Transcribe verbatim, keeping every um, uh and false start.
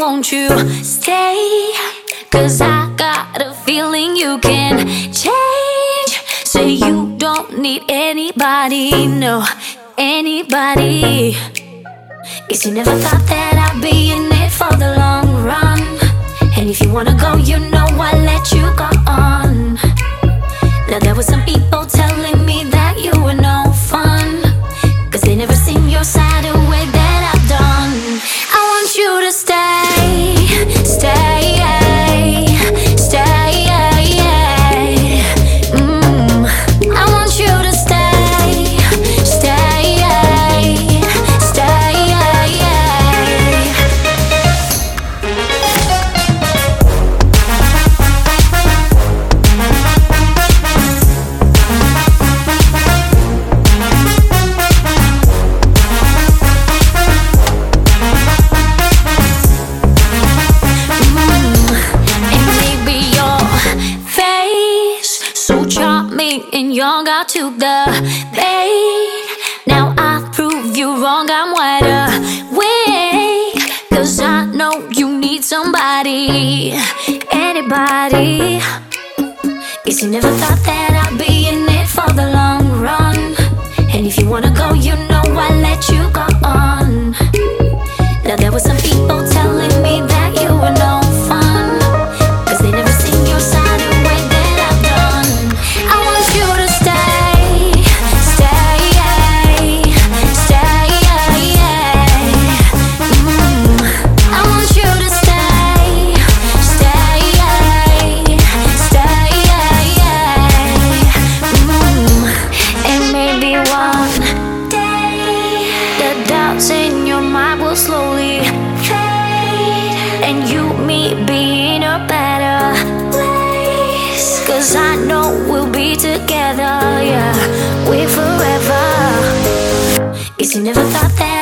won't you stay? Cause I got a feeling you can change. Say you don't need anybody, no, anybody. Guess you never thought that I'd be in it for the long run. And if you wanna go, you know I'll let you go on. Now there were some people telling me that you were no fun, cause they never seen your side of way that I've done. I want you to stay, stay, stay, mm. I want you to stay, stay, stay. And young got to the bait. Now I prove you wrong, I'm wide awake. Cause I know you need somebody, anybody. Guess you never thought that I'd be in it for the long run. And if you wanna go, you know I'll let you go on. Now there were some people telling me that you were no fun, cause they never seen your side of way that I've done. I want you to stay, stay, stay, mm. I want you to stay, stay, stay, mm. And maybe one day the doubts in your mind will slowly fade, and you, me, be in a better place. Cause I know we'll be together, yeah, we forever. Guess you never thought that